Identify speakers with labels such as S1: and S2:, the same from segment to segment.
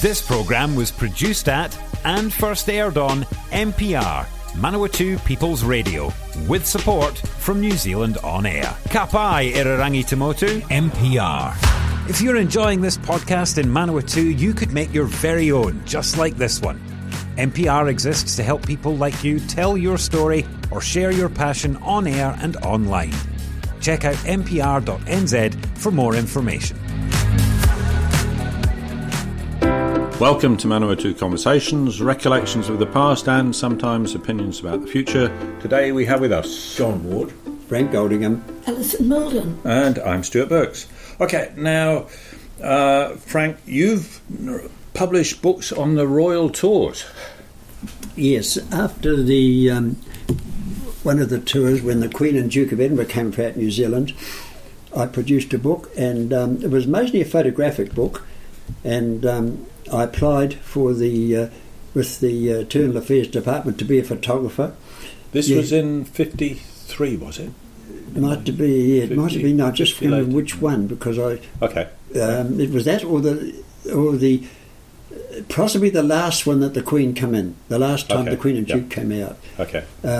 S1: This programme was produced at and first aired on MPR, Manawatu People's Radio, with support from New Zealand On Air. Ka pai Irarangi Tamotu, MPR. If you're enjoying this podcast in Manawatu, you could make your very own, just like this one. MPR exists to help people like you tell your story or share your passion on air and online. Check out mpr.nz for more information.
S2: Welcome to Manawatu Conversations, recollections of the past and sometimes opinions about the future. Today we have with us
S3: John Ward,
S4: Frank Goldingham,
S5: Alison Milden,
S2: and I'm Stuart Burks. Okay, now Frank, you've published books on the royal tours.
S4: Yes, after the one of the tours when the Queen and Duke of Edinburgh came out New Zealand, I produced a book, and it was mostly a photographic book, and I applied for the with the Internal Affairs Department to be a photographer.
S2: This was in 53, was it?
S4: It might have been. I just remember which one, because it was that or the possibly the last one that the Queen came in. The last time the Queen and Duke came out.
S2: Okay.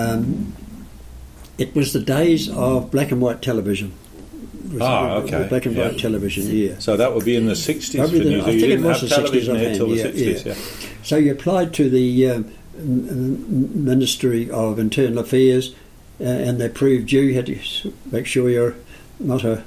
S4: It was the days of black and white television. Black and white television, yeah.
S2: So that would be in the 60s for New Zealand.
S4: I think it was the 60s
S2: until the 60s,
S4: So you applied to the Ministry of Internal Affairs, and they proved you had to make sure you're not a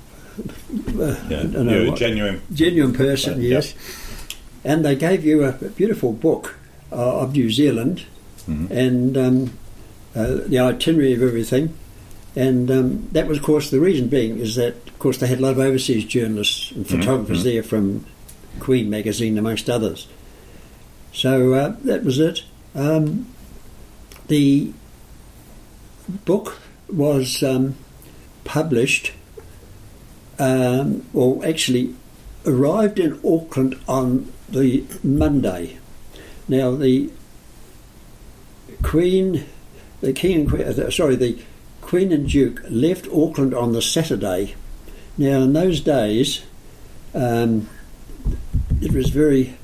S2: you're a genuine
S4: person, yes. And they gave you a beautiful book of New Zealand, and the itinerary of everything. And that was, of course, the reason being is that, of course, they had a lot of overseas journalists and photographers there from Queen magazine, amongst others. So that was it. The book was published, or actually arrived in Auckland on the Monday. Now, the Queen and Duke left Auckland on the Saturday. Now, in those days, it was very...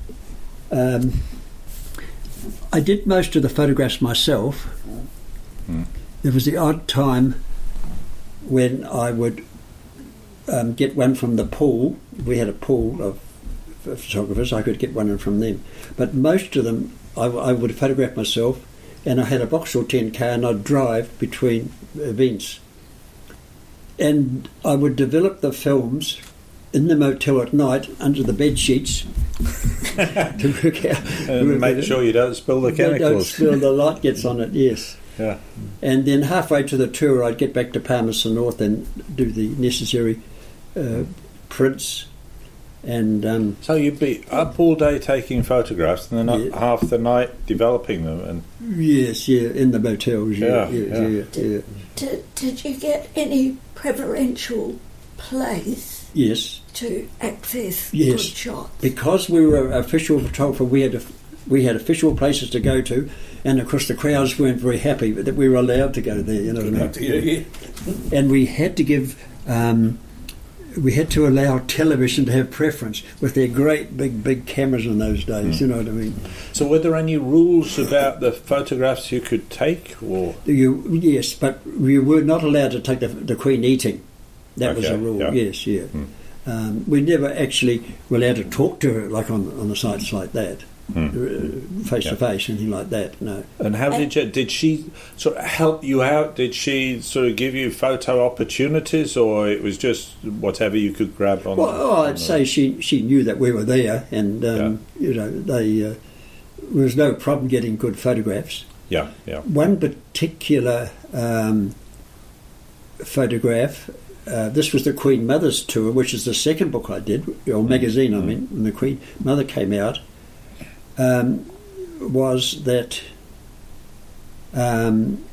S4: I did most of the photographs myself. There was the odd time when I would get one from the pool. We had a pool of photographers. I could get one from them. But most of them, I would photograph myself, and I had a Vauxhall 10 car, and I'd drive between events. And I would develop the films in the motel at night under the bed sheets to work out.
S2: And make sure you don't spill the chemicals.
S4: Don't spill, the light gets on it, yes.
S2: Yeah.
S4: And then halfway to the tour, I'd get back to Palmerston North and do the necessary prints. And
S2: so you'd be up all day taking photographs, and then half the night developing them. And
S4: yes, in the motels.
S5: Did you get any preferential place?
S4: Yes.
S5: To access good shots? Because
S4: we were official photographer, we had official places to go to, and of course the crowds weren't very happy that we were allowed to go there. You know what I mean? And we had to give. We had to allow television to have preference with their great big cameras in those days, you know what I mean?
S2: So were there any rules about the photographs you could take? Or
S4: yes, but we were not allowed to take the Queen eating. That was a rule, yes. We never actually were allowed to talk to her like on the sites like that. Face to face, anything like that, no.
S2: And how did she sort of help you out? Did she sort of give you photo opportunities, or it was just whatever you could grab on?
S4: Well, I'd say she knew that we were there, and there was no problem getting good photographs.
S2: Yeah.
S4: One particular photograph. This was the Queen Mother's tour, which is the second book I did, or magazine. I mean, when the Queen Mother came out. Was that the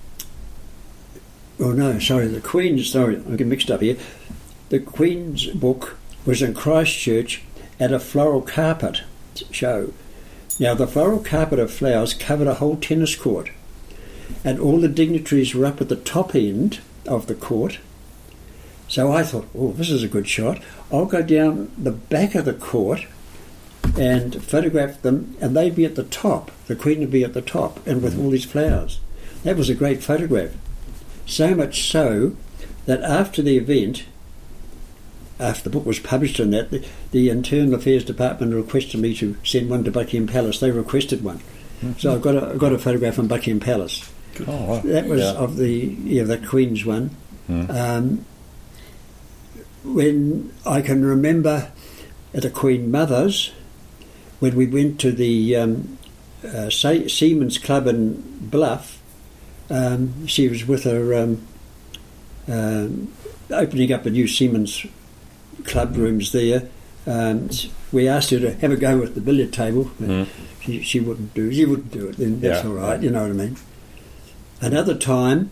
S4: Queen's, I'm getting mixed up here. The Queen's book was in Christchurch at a floral carpet show. Now, the floral carpet of flowers covered a whole tennis court, and all the dignitaries were up at the top end of the court. So I thought, this is a good shot. I'll go down the back of the court and photograph them, and they'd be at the top. The Queen would be at the top, and with all these flowers. That was a great photograph. So much so that after the event, after the book was published and that, the Internal Affairs Department requested me to send one to Buckingham Palace. They requested one. So I've got a photograph from Buckingham Palace.
S2: Oh, wow.
S4: That was of the Queen's one. When I can remember at the Queen Mother's, when we went to the Seamen's Club in Bluff, she was with her opening up a new Seamen's Club rooms there. We asked her to have a go with the billiard table. She wouldn't do it. She wouldn't do it. Then that's all right. You know what I mean. Another time,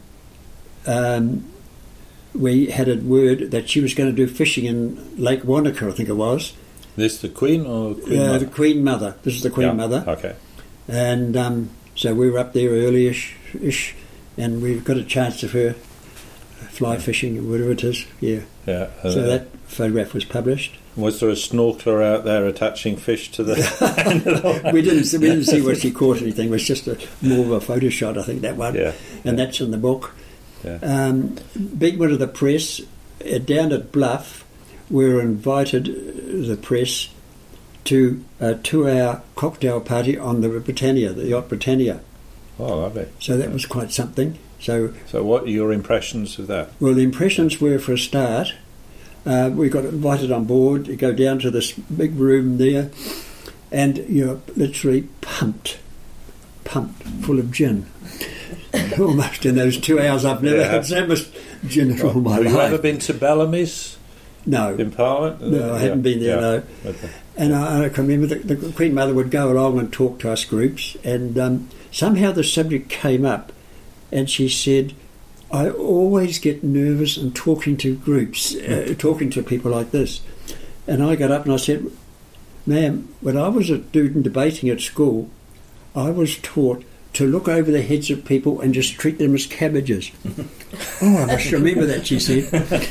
S4: we had a word that she was going to do fishing in Lake Wanaka, I think it was.
S2: This the Queen or Queen Mother?
S4: The Queen Mother. This is the Queen Mother.
S2: Okay.
S4: And so we were up there early-ish, and we got a chance of her fly fishing or whatever it is. Yeah.
S2: Yeah.
S4: So that photograph was published.
S2: Was there a snorkeler out there attaching fish to the...
S4: we didn't see what she caught anything. It was just more of a photo shot, I think, that one.
S2: Yeah.
S4: And that's in the book.
S2: Yeah.
S4: Big one of the press, down at Bluff, we were invited, the press, to a 2-hour cocktail party on the Britannia, the yacht Britannia.
S2: Oh, lovely.
S4: So that was quite something. So
S2: what are your impressions of that?
S4: Well, the impressions were, for a start, we got invited on board. You go down to this big room there, and you're literally pumped full of gin. Almost in those 2 hours. I've never had so much gin in all my life.
S2: Have you ever been to Bellamy's?
S4: No.
S2: In Parliament?
S4: No, I hadn't been there, no.
S2: Okay.
S4: And I can remember the Queen Mother would go along and talk to us groups, and somehow the subject came up, and she said, I always get nervous in talking to groups, talking to people like this. And I got up and I said, ma'am, when I was a student debating at school, I was taught to look over the heads of people and just treat them as cabbages. Oh, I must remember that, she said.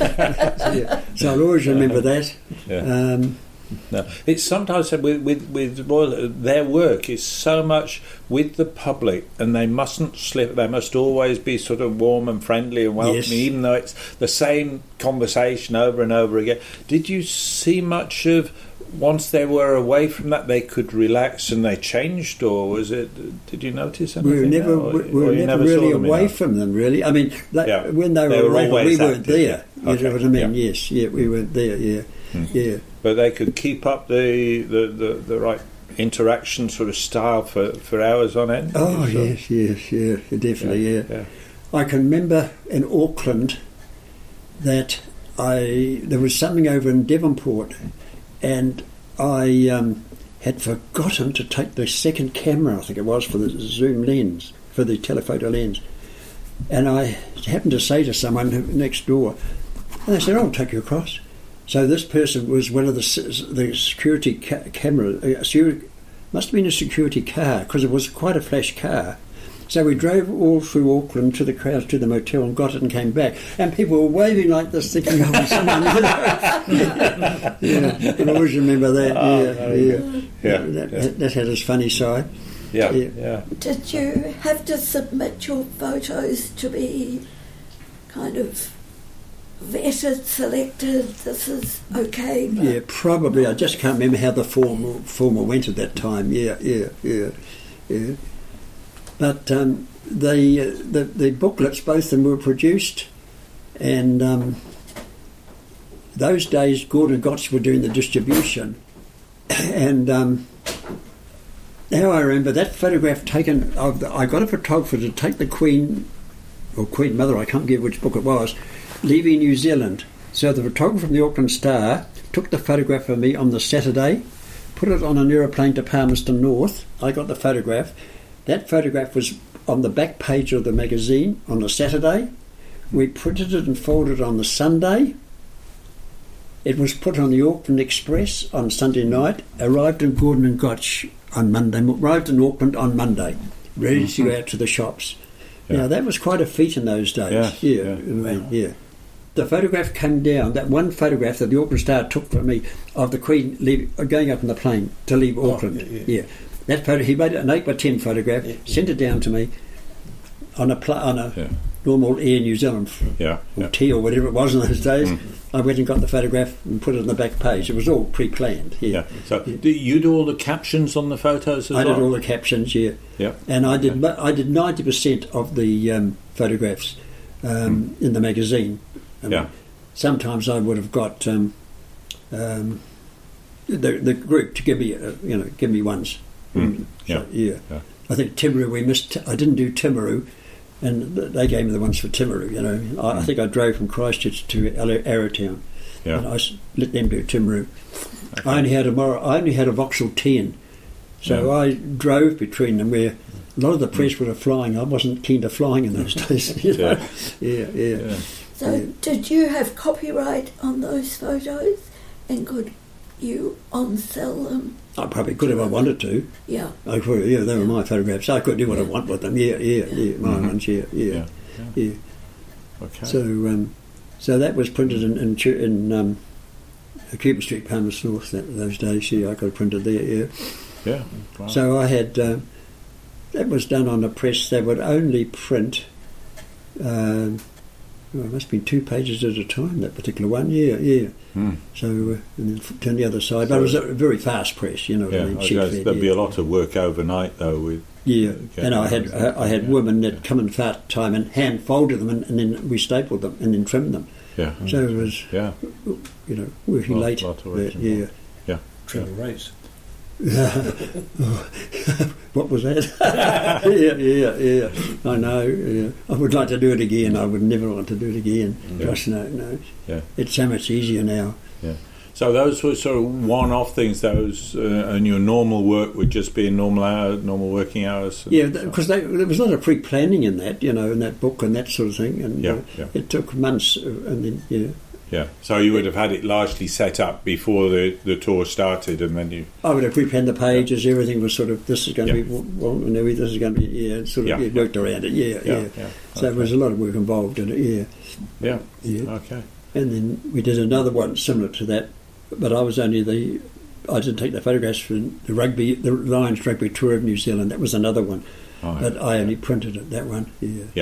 S4: So I'll always remember that.
S2: Yeah. No, it's sometimes with Royal, their work is so much with the public, and they mustn't slip. They must always be sort of warm and friendly and welcoming, even though it's the same conversation over and over again. Did you see much of, once they were away from that, they could relax and they changed, or was it? Did you notice anything?
S4: We were never really away from them, really. I mean, when they were away, we weren't there. You know what I mean?
S2: Yeah.
S4: Yes, we weren't there. Yeah, yeah.
S2: But they could keep up the right interaction sort of style for hours on end.
S4: Oh, yes, definitely, yeah. I can remember in Auckland that there was something over in Devonport, and I had forgotten to take the second camera, I think it was, for the zoom lens, for the telephoto lens. And I happened to say to someone next door, and they said, I'll take you across. So this person was one of the security camera. Must have been a security car, because it was quite a flash car. So we drove all through Auckland to the crowds, to the motel, and got it and came back. And people were waving like this, thinking, oh, someone. Yeah, I always remember that. That had its funny side.
S2: Yeah.
S5: Did you have to submit your photos to be kind of vetted, selected, this is okay?
S4: Yeah, probably. I just can't remember how the former went at that time. Yeah. But the booklets, both of them were produced, and those days Gordon Gotts were doing the distribution, and now I remember that photograph taken. I got a photographer to take the Queen, or Queen Mother, I can't give which book it was, leaving New Zealand. So the photographer from the Auckland Star took the photograph of me on the Saturday, put it on an aeroplane to Palmerston North. I got the photograph. That photograph was on the back page of the magazine on the Saturday. We printed it and folded it on the Sunday. It was put on the Auckland Express on Sunday night, arrived in Gordon and Gotch on Monday, arrived in Auckland on Monday, ready to go out to the shops. Yeah. Now, that was quite a feat in those days. Yeah. the photograph came down, that one photograph that the Auckland Star took for me of the Queen going up in the plane to leave Auckland. Yeah. That photo, he made an 8x10 photograph, sent it down to me on a normal Air New Zealand or T or whatever it was in those days. I went and got the photograph and put it on the back page. It was all pre-planned.
S2: So do you do all the captions on the photos as well?
S4: I did all the captions, yeah. And I did 90% of the photographs in the magazine. Sometimes I would have got the group to give me ones. I think Timaru I didn't do Timaru, and they gave me the ones for Timaru. I think I drove from Christchurch to Arrowtown, and I let them do Timaru. Okay. I only had a Vauxhall 10, so I drove between them where a lot of the press were flying. I wasn't keen to flying in those days.
S5: So did you have copyright on those photos, and could you on-sell them?
S4: I probably could if I wanted to.
S5: Yeah.
S4: I could, they were my photographs. I could do what I want with them. My ones. Yeah. Okay. So that was printed in Cuba Street, Palmerston North. Those days, I could have printed there.
S2: Yeah. Wow.
S4: So I had that was done on a press. They would only print. It must have been 2 pages at a time, that particular one, So, and then turn the other side. But it was a very fast press,
S2: There'd be a lot of work overnight, though.
S4: And I had women that come in part time and hand folded them, and then we stapled them and then trimmed them. So it was, working late.
S2: Trevor Race.
S4: What was that? I know. I would like to do it again. I would never want to do it again. Gosh, no. It's so much easier now.
S2: So those were sort of one-off things. Those and your normal work would just be in normal working hours.
S4: Because there was a lot of pre-planning in that, in that book and that sort of thing. And it took months, and then
S2: So you would have had it largely set up before the tour started, and then you...
S4: I would have pre-planned the pages. Everything was sort of, this is going to be this is going to be, worked around it. So there was a lot of work involved in it.
S2: Okay.
S4: And then we did another one similar to that, but I didn't take the photographs for the Lions Rugby Tour of New Zealand. That was another one, but I only printed it, that one.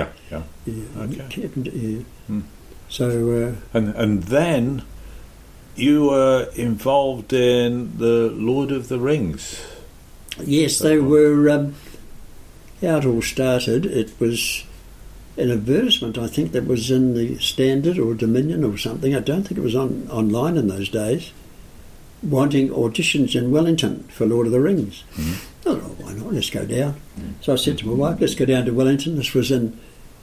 S4: Okay. So
S2: and then you were involved in the Lord of the Rings.
S4: Yes, they were. How it all started, it was an advertisement, I think, that was in the Standard or Dominion or something. I don't think it was online in those days. Wanting auditions in Wellington for Lord of the Rings. I thought, why not? Let's go down. So I said to my wife, let's go down to Wellington. This was in...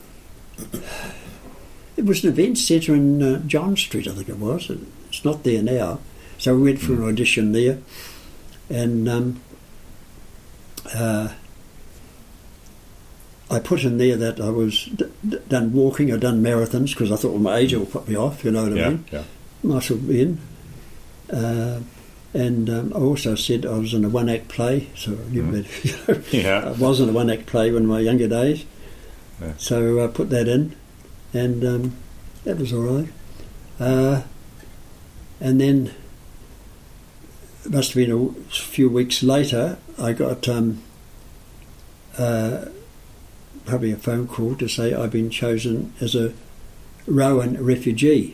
S4: It was an event centre in John Street, I think it was. It's not there now. So we went for an audition there, and I put in there that I was done walking, I'd done marathons, because I thought, my age will put me off, you know what I mean? Might have been. And I also said I was in a one-act play, so I knew that. I was in a one-act play in my younger days. So I put that in. And that was all right. And then it must have been a few weeks later, I got probably a phone call to say I've been chosen as a Rowan refugee.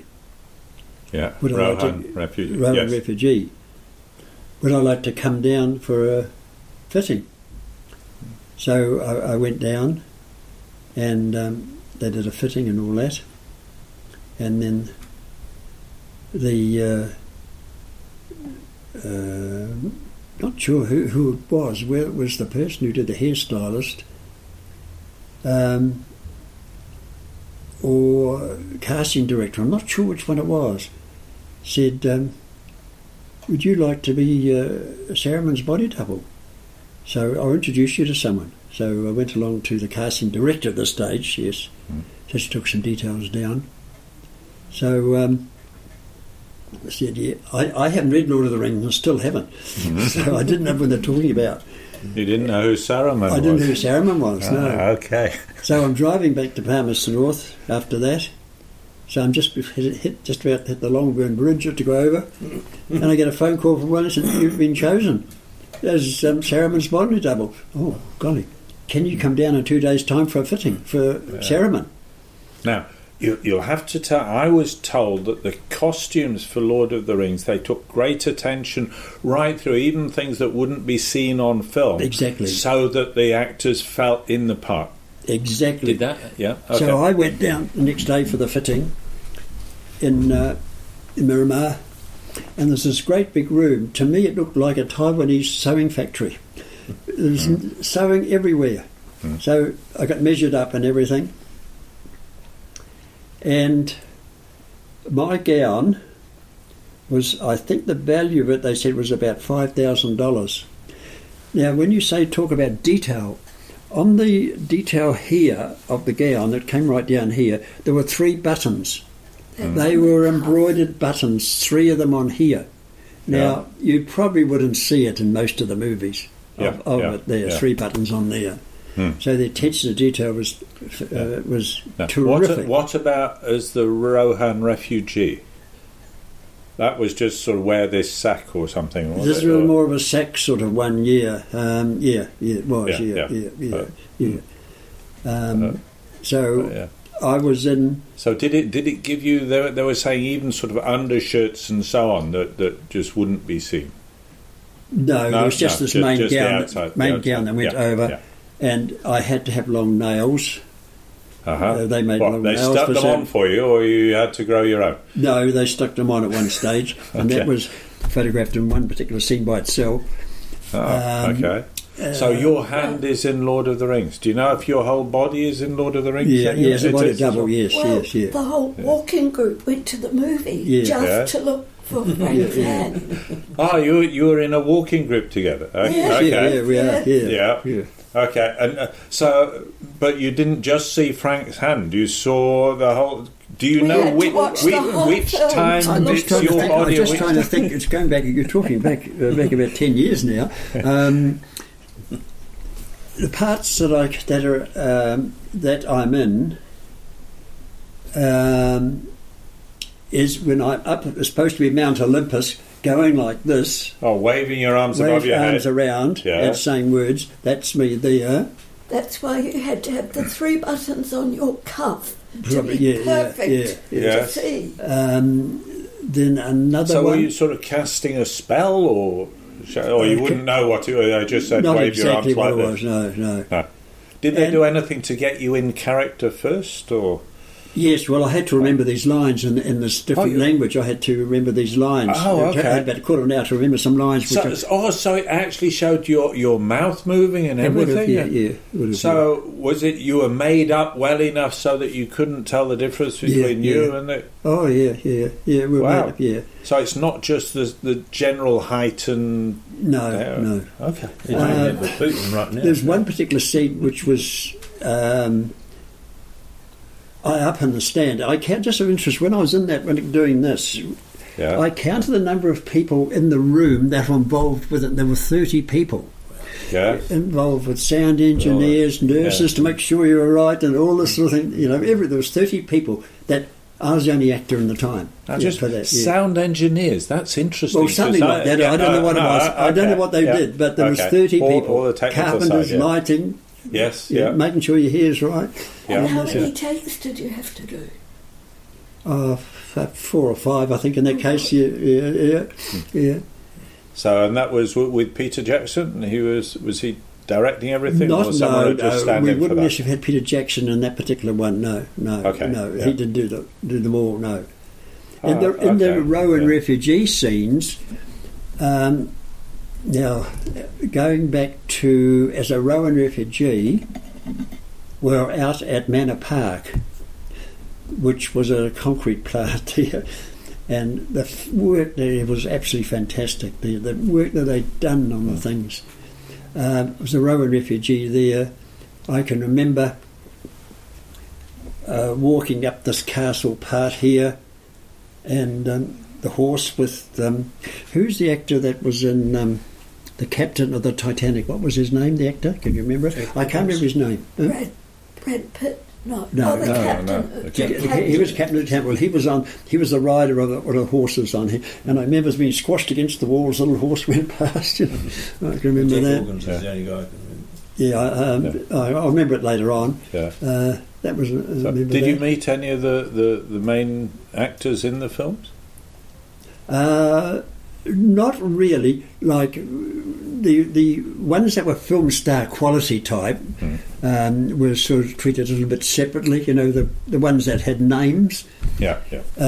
S2: Rowan refugee.
S4: Rowan refugee. Would I like to come down for a fitting? So I went down, and they did a fitting and all that, and then the not sure who it was, where it was the person who did the hairstylist or casting director, I'm not sure which one it was, said, would you like to be Saruman's body double? So I'll introduce you to someone. So I went along to the casting director at the stage, yes. So she took some details down. So I said, I haven't read Lord of the Rings and still haven't. So I didn't know what they're talking about.
S2: You didn't know who Saruman was?
S4: I didn't know who Saruman was, no.
S2: Okay.
S4: So I'm driving back to Palmerston North after that, So I'm just about to hit the Longbourn Bridge to go over, and I get a phone call from one and said, "You've been chosen as Saramon's body double." Oh, golly. Can you come down in 2 days' time for a fitting for Saruman?
S2: Now, you'll have to tell... I was told that the costumes for Lord of the Rings, they took great attention right through, even things that wouldn't be seen on film.
S4: Exactly.
S2: So that the actors felt in the part.
S4: Exactly.
S2: Did that? Yeah. Okay.
S4: So I went down the next day for the fitting in Miramar, and there's this great big room. To me, it looked like a Taiwanese sewing factory. There's sewing everywhere. So I got measured up and everything. And my gown was, I think the value of it, they said, was about $5,000. Now, when you talk about detail, on the detail here of the gown that came right down here, there were 3 buttons. They were embroidered buttons, 3 of them on here. Now, you probably wouldn't see it in most of the movies of it there, 3 buttons on there. So the attention to detail was terrific.
S2: What about as the Rohan refugee? That was just sort of wear this sack or something, was
S4: this
S2: it?
S4: was more of a sack sort of one, it was, So I was in...
S2: So did it give you... They were saying even sort of undershirts and so on that just wouldn't be seen?
S4: No, it was just this main gown that went over. Yeah. And I had to have long nails. They made long nails.
S2: They stuck them on for you, or you had to grow your own?
S4: No, they stuck them on at one stage, and that was photographed in one particular scene by itself.
S2: Okay. So your hand is in Lord of the Rings. Do you know if your whole body is in Lord of the Rings?
S4: Yes, a body double, yes.
S5: The whole walking group went to the movie just to look for Frank's hand.
S2: Oh, you were in a walking group together? Okay.
S4: Yeah, we are.
S2: Yeah. Okay, and but you didn't just see Frank's hand. You saw the whole. Do you know which time it's your body?
S4: I'm just trying to think. It's going back. You're talking back about 10 years now. The parts that I'm in is when I'm up. It's supposed to be Mount Olympus, going like this.
S2: Oh, waving your arms above your head.
S4: Arms around and saying words. That's me there.
S5: That's why you had to have the 3 buttons on your cuff to be perfect to see.
S4: Then another
S2: one. So
S4: were
S2: you sort of casting a spell, or you wouldn't know what to... I just said
S4: not
S2: wave
S4: exactly
S2: your arms like this?
S4: No.
S2: Did they do anything to get you in character first, or...?
S4: Yes, well, I had to remember these lines in this different language. I had to remember these lines.
S2: Oh, okay.
S4: I had about a quarter of an hour to remember some lines.
S2: So it actually showed your mouth moving and everything?
S4: Yeah.
S2: So was it you were made up well enough so that you couldn't tell the difference between you and it?
S4: Oh, yeah. We were made up,
S2: So it's not just the general height and...
S4: No.
S2: Okay.
S4: There's one particular scene which was... up in the stand, I count, just of interest, when I was in that, when doing this, I counted the number of people in the room that were involved with it. There were 30 people involved with sound engineers, nurses to make sure you were right, and all this sort of thing. There was 30 people that I was the only actor in the time.
S2: For that, sound engineers, that's interesting.
S4: Well, something like that. I don't know what it was. I don't know what they did, but there was 30 people.
S2: All the technical
S4: carpenters,
S2: side,
S4: lighting.
S2: Yes,
S4: making sure your hair's right.
S5: And how many takes did you have to do?
S4: 4 or 5, I think, in that case. Yeah.
S2: So, and that was with Peter Jackson. Was he directing everything, or someone just standing
S4: we wouldn't
S2: for
S4: have had Peter Jackson in that particular one. No. He didn't do them all. No. In the Rowan refugee scenes. Now, going back to, as a Rowan refugee, we're out at Manor Park, which was a concrete plant here, and the work there was absolutely fantastic. The work that they'd done on the things. It was a Rowan refugee there. I can remember walking up this castle part here, and the horse with... who's the actor that was in... the captain of the Titanic? What was his name, the actor? Can you remember it? I can't remember his name.
S5: Brad Pitt. No.
S4: No,
S5: Oh, the
S4: no,
S5: captain.
S2: no.
S5: The
S4: He was captain of the temple. He was the rider of the horses on him. And I remember being squashed against the walls. The little horse went past. I can remember
S3: Jack
S4: that.
S3: Hawkins is the only guy I can remember.
S4: Yeah, I remember it later on.
S2: Yeah.
S4: That was.
S2: So did you meet any of the main actors in the films?
S4: Not really. Like the ones that were film star quality type were sort of treated a little bit separately. You know, the ones that had names.
S2: Yeah.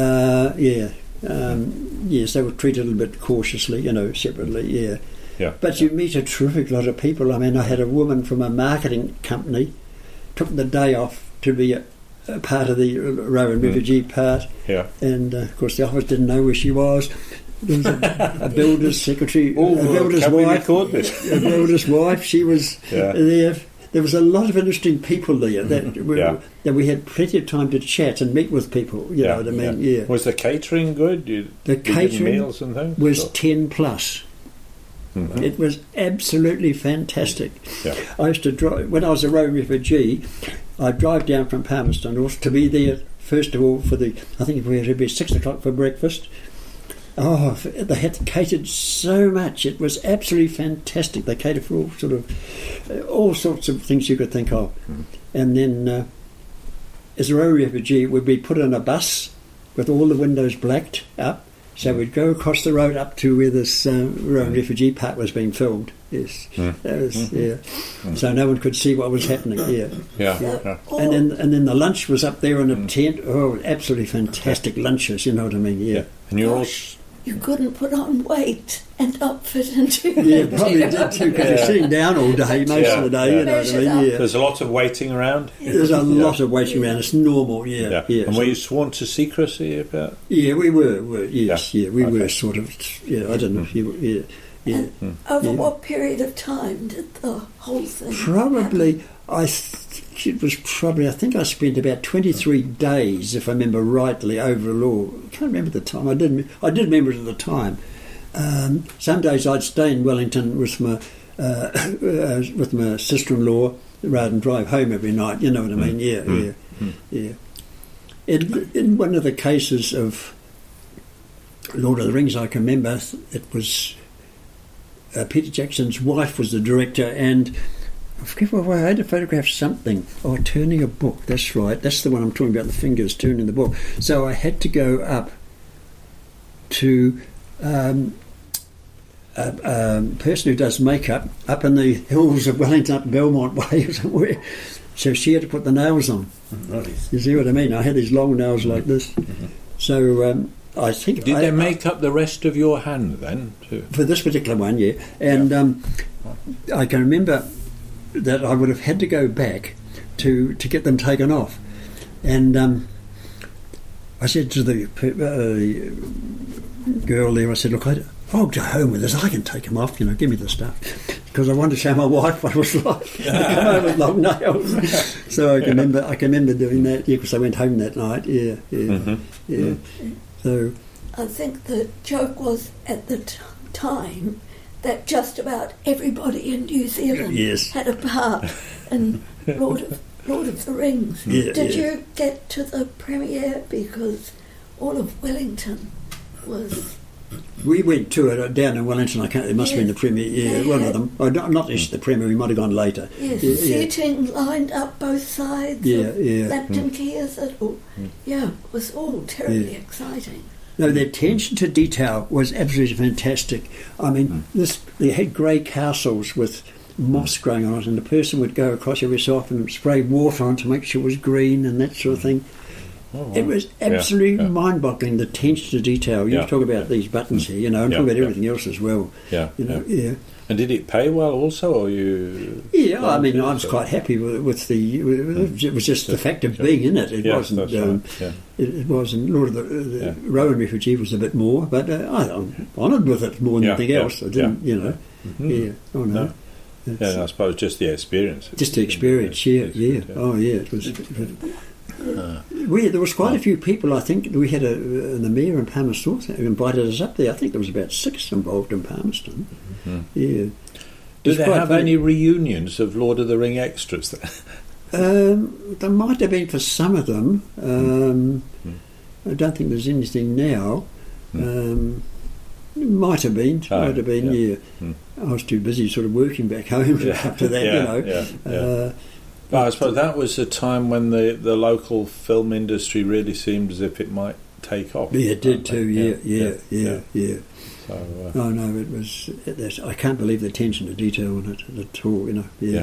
S4: Yes, they were treated a little bit cautiously. You know, separately. Yeah.
S2: Yeah.
S4: But you meet a terrific lot of people. I mean, I had a woman from a marketing company took the day off to be a part of the Rowan refugee part.
S2: Yeah.
S4: And of course, the office didn't know where she was. There was a builder's secretary, a builder's
S2: can we
S4: wife.
S2: record this?
S4: A builder's wife. She was there. There was a lot of interesting people there that we had plenty of time to chat and meet with people. You know what I mean? Yeah.
S2: Was the catering good?
S4: The catering
S2: meals and things
S4: was 10 plus.
S2: Mm-hmm.
S4: It was absolutely fantastic.
S2: Yeah.
S4: I used to drive, when I was a Rowan refugee, I'd drive down from Palmerston North to be there, first of all, I think we had to be 6 o'clock for breakfast. Oh, they had catered so much. It was absolutely fantastic. They catered for all sorts of things you could think of.
S2: Mm.
S4: And then, as a Rowan refugee, we'd be put in a bus with all the windows blacked up. So we'd go across the road up to where this Rowan refugee part was being filmed. Yes, that was So no one could see what was happening.
S2: Yeah.
S4: And then the lunch was up there in a tent. Oh, absolutely fantastic lunches. You know what I mean? Yeah.
S2: And you're all.
S5: You couldn't put on weight and not fit into
S4: Yeah, probably did too, because you're sitting down all day, most of the day, you know what I mean? Yeah.
S2: There's a lot of waiting around.
S4: There's a lot of waiting around. It's normal, yeah.
S2: And were you sworn to secrecy about?
S4: Yeah, we were yes, we were sort of, I don't know if you were,
S5: And over what period of time did the whole thing
S4: Probably,
S5: happen?
S4: I think I spent about 23 days, if I remember rightly, overall. I can't remember the time. I did remember it at the time. Some days I'd stay in Wellington with my sister-in-law rather than drive home every night. You know what I mean? Yeah. In one of the cases of Lord of the Rings, I can remember it was Peter Jackson's wife was the director, and I forget what I had to photograph something. Oh, turning a book. That's right. That's the one I'm talking about. The fingers turning the book. So I had to go up to a person who does makeup up in the hills of Wellington, up Belmont Way or somewhere. So she had to put the nails on.
S3: Nice.
S4: You see what I mean? I had these long nails like this. So I think...
S2: Did they make up the rest of your hand then, too?
S4: For this particular one, yeah. And I can remember that I would have had to go back to get them taken off. And I said to the girl there, I said, look, I'll go home with this. I can take them off, give me the stuff. Because I wanted to show my wife what it was like to come home with long nails. So I can remember doing that, because I went home that night, yeah. So
S5: I think the joke was at the time that just about everybody in New Zealand had a part in Lord of the Rings. Did you get to the premiere? Because all of Wellington was...
S4: We went to it down in Wellington. It must have been the premiere. One of them. Not just the premiere. We might have gone later.
S5: Yes, seating lined up both sides. Lambton Quay, is it? It was all terribly exciting.
S4: No, the attention to detail was absolutely fantastic. I mean, they had grey castles with moss growing on it, and the person would go across every so often and spray water on to make sure it was green and that sort of thing. Oh, wow. It was absolutely mind-boggling, the attention to detail. You talk about these buttons here, and talk about everything else as well.
S2: And did it pay well also, or you?
S4: Yeah, I mean, I was quite happy with the. It was just the fact of being in it. It wasn't. It wasn't. Lord of the Rowan refugee was a bit more, but I'm honoured with it more than anything else. I didn't, Oh no.
S2: I suppose just the experience.
S4: Just the experience. Oh yeah, it was. There was quite a few people. I think we had the mayor in Palmerston who invited us up there. I think there was about 6 involved in Palmerston. Yeah.
S2: Do they have any reunions of Lord of the Ring extras?
S4: There might have been for some of them. I don't think there's anything now. Might have been, yeah. I was too busy sort of working back home after that,
S2: But I suppose that was a time when the local film industry really seemed as if it might take off.
S4: Yeah, it did too, yeah. So, no, it was... I can't believe the attention to detail on it at all, Yeah.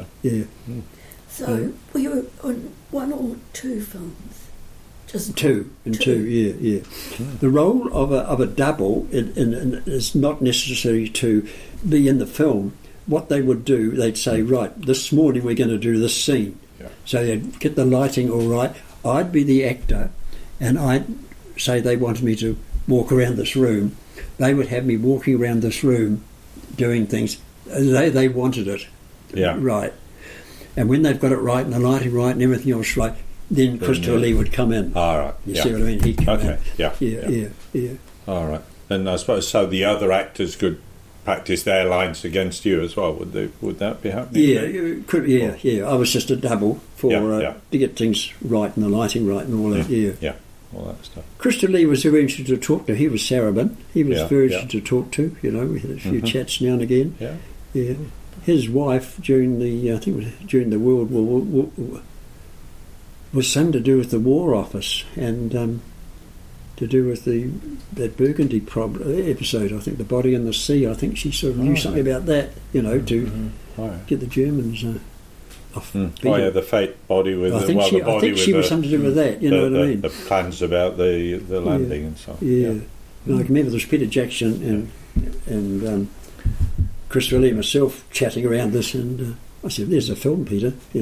S5: So we were on one or two films? Just
S4: two, yeah. The role of a double is not necessary to be in the film. What they would do, they'd say, right, this morning we're going to do this scene. Yeah. So they'd get the lighting all right. I'd be the actor, and I'd say they wanted me to walk around this room. They would have me walking around this room doing things. They wanted it right. And when they've got it right and the lighting right and everything else right, then Christopher Lee would come in.
S2: All right.
S4: You see what I mean? He'd come in.
S2: Yeah. All right. And I suppose so the other actors could practice their lines against you as well, would that be happening?
S4: Yeah. I was just a double to get things right and the lighting right and all that,
S2: Yeah, all that stuff.
S4: Christopher Lee was very interesting to talk to. He was Sarabin. He was very interesting to talk to, we had a few chats now and again. Yeah. His wife, during the World War, was something to do with the War Office and to do with that Burgundy episode. I think the Body in the Sea. I think she sort of knew something about that. To get the Germans off.
S2: The fate body with.
S4: I think she was something to do with that. You know what I mean?
S2: The plans about the landing and so on.
S4: Yeah. And I can remember there was Peter Jackson and Christopher Lee and myself chatting around this and. I said, "There's a film, Peter." Oh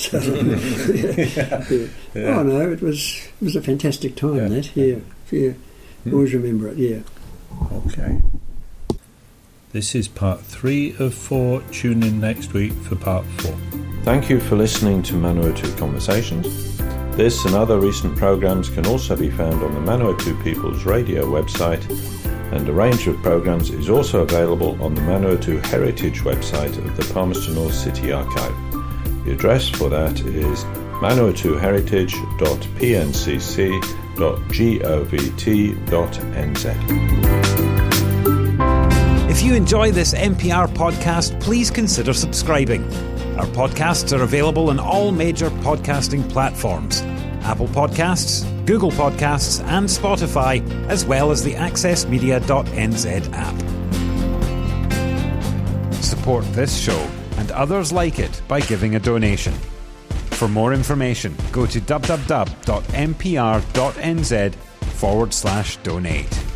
S4: no, it was a fantastic time. Always remember it. Yeah.
S2: Okay. This is part 3 of 4. Tune in next week for part 4. Thank you for listening to Manawatu Conversations. This and other recent programmes can also be found on the Manawatu People's Radio website, and a range of programmes is also available on the Manawatu Heritage website of the Palmerston North City Archive. The address for that is manawatuheritage.pncc.govt.nz.
S1: If you enjoy this MPR podcast, please consider subscribing. Our podcasts are available on all major podcasting platforms: Apple Podcasts, Google Podcasts and Spotify, as well as the accessmedia.nz app. Support this show and others like it by giving a donation. For more information, go to www.mpr.nz/donate.